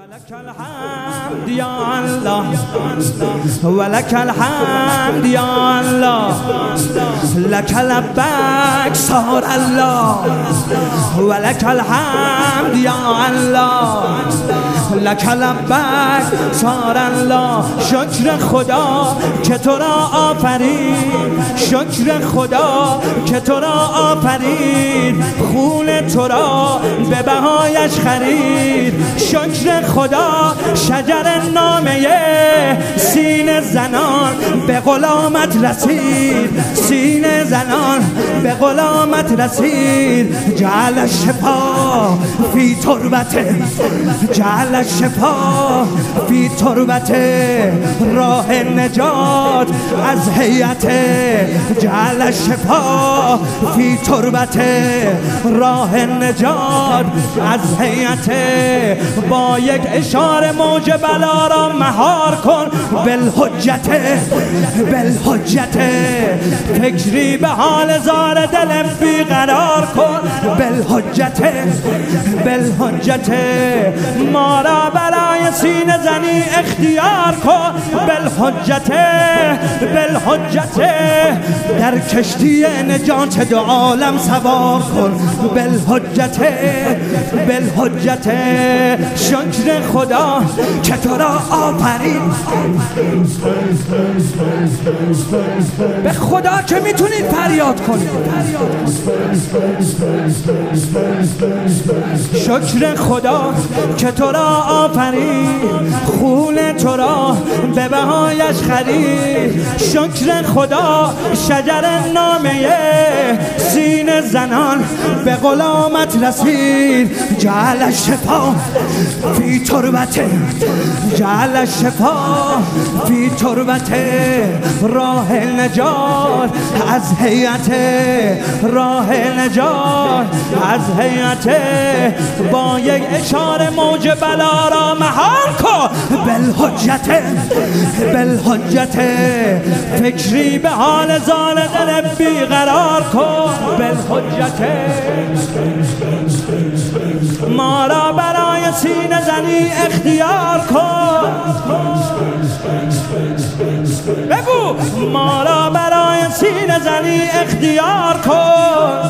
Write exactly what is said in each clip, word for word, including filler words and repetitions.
ولك الحمد يا الله ولك الحمد يا الله لك لبيك صار الله ولك الحمد يا الله لك لبیک صار الله. شکر خدا که تو را آفرید، شکر خدا که تو را آفرید، خون تو را به بهایش خرید. شکر خدا شجر نامه سینه زنان به غلامت رسید، سینه زنان به غلامت رسید. جعل شفا فی تربته، جعل شفا فی تربته، راه نجات از هیئت. جعل شفا فی تربته، راه نجات از هیئت. با یک اشاره موج بلا را مهار کن. بالحجت بالحجت، فکری به حال زار دل بیقرار کن. بالحجت بالحجت، ما را برای سینه زنی اختیار کن. بالحجت بالحجت، در کشتی نجات دو عالم سوار کن. بالحجت بالحجت، شکر خدا که تو را آفرید. به خدا که میتونید فریاد کنید. شکر خدا که تو را آفرید، خون تو را به بهایش خرید. شکر خدا شجر نامه سینه زنان به غلامت رسید. جعل شفا فی تربته، جعل شفا فی تربته، راه نجات از هیئت، راه نجات از هیئت. با یک اشاره موج بلا را مهار کن. بالحجت بالحجت، فکری به حال زال دل بیقرار کن. بالحجت، ما را برای سینه زنی اختیار کن. بگو ما را برای سینه زنی اختیار کن.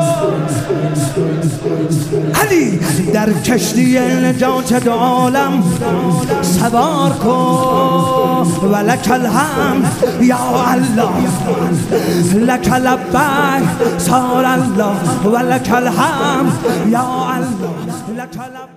علی در کشتی نجات دو عالم سوار کن. ولک الحمد یا الله لک لبیک صار الله. ولک الحمد یا الله لک لبیک.